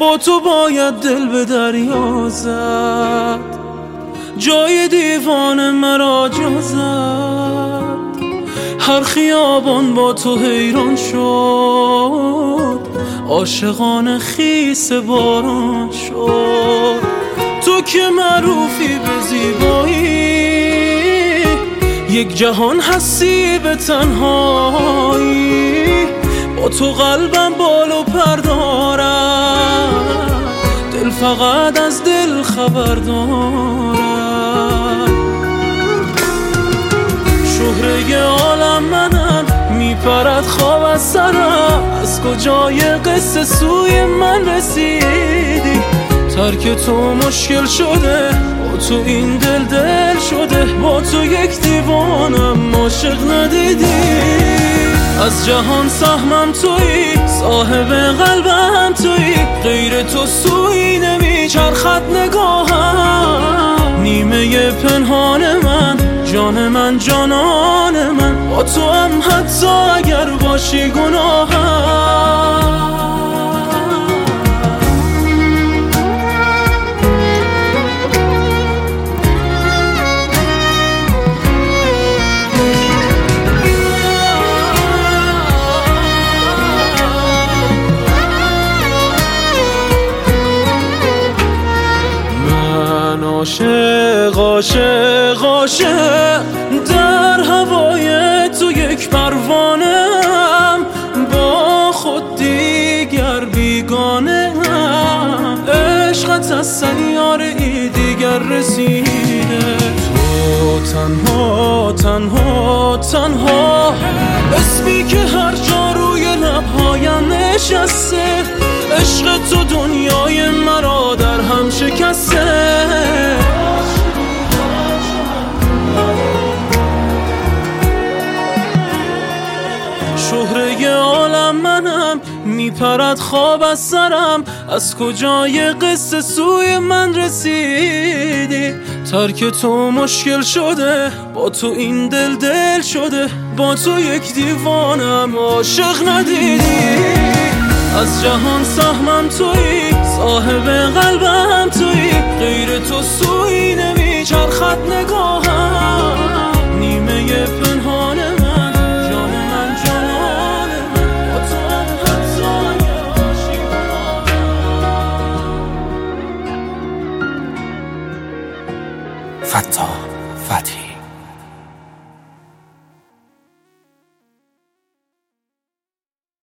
با تو باید دل به دریا زد، جای دیوان مرا جا زد. هر خیابان با تو حیران شد، عاشقان خیس باران شد. تو که معروفی به زیبایی، یک جهان هستی به تنهایی. با تو قلبم بال و پر دارد، دل فقط از دل خبر دارد. شهره عالم منم، میپرد خواب از سرم. از کجای قصه سوی من رسیدی؟ ترک تو مشکل شده، با تو این دل شده. با تو یک دیوانم، عاشق ندیدی. از جهان سهمم تویی، صاحب قلبم تویی. غیر تو سوی نمیچرخد نگاهم. نیمه پنهان من، جان من، جانان من. با تو هم حتی اگر باشی گناهم. عاشق عاشق عاشق در هوای تو یک پروانه‌ام. با خود دیگر بیگانه‌ام. عشقت از سیاره ای دیگر رسیده. تو تنها تنها تنها، اسمی که هر جا روی لبهایم نشسته. عشق تو دنیای مرا در هم شکسته. شهره عالم منم، میپرد خواب از سرم. از کجای قصه سوی من رسیدی؟ ترک تو مشکل شده، با تو این دل شده. با تو یک دیوانم، عاشق ندیدی. از جهان سهمم تویی، صاحب قلبم تویی. غیر تو سوی نمیچرخد نگاهم. نیمه پنهان من، جان من، جانان من. با تو هم حتی اگر باشی گناهم. فتاح فتحی